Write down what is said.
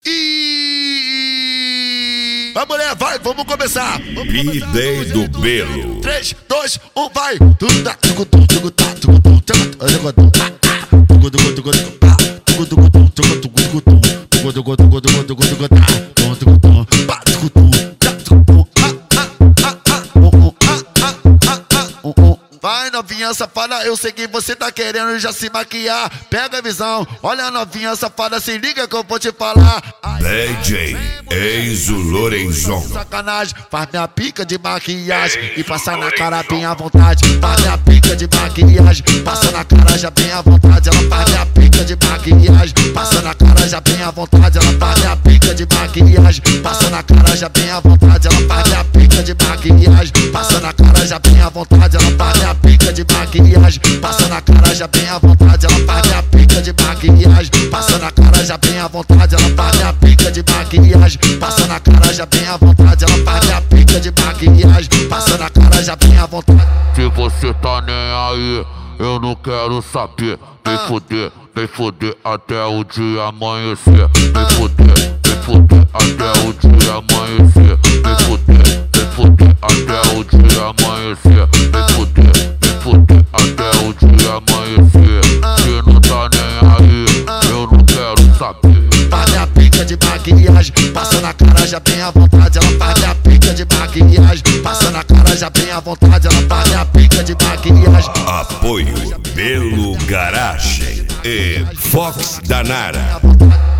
E vai, mulher, vai, vamos começar. Idei do Belo. 3, 2, 1, vai. Vai, novinha safada, eu sei que você tá querendo já se maquiar. Pega a visão, olha a novinha safada, se liga que eu vou te falar. DJ Enzo Lorenzon. Sacanagem, faz minha pica de maquiagem e passa na cara bem à vontade. Faz minha pica de maquiagem, passa na cara já bem à vontade. Ela faz minha pica de maquiagem, passa na cara já bem à vontade. Ela faz minha pica de maquiagem, passa na cara já bem à vontade. Ela faz minha pica de maquiagem, passa na cara já bem à vontade. Ela faz minha pica de maquiagem, passa na cara já bem à vontade. Ela faz minha pica de maquiagem, passa na cara já bem à vontade. Ela faz minha pica de maquiagem, passa na cara já bem à vontade. Ela faz minha pica de maquiagem, passa na cara já bem à vontade. Se você tá nem aí, eu não quero saber. Vem foder até o dia amanhecer. Vem foder até o dia amanhecer. Vem foder até o dia amanhecer. Vem foder até o dia amanhecer. Se não tá nem aí, eu não quero saber. Faz minha pica de maquiagem, passa na cara já bem à vontade. Ela faz minha pica de maquiagem, passa na cara já bem à vontade. Ela faz minha pica de maquiagem. Apoio Belo Garagem e Fox Danara.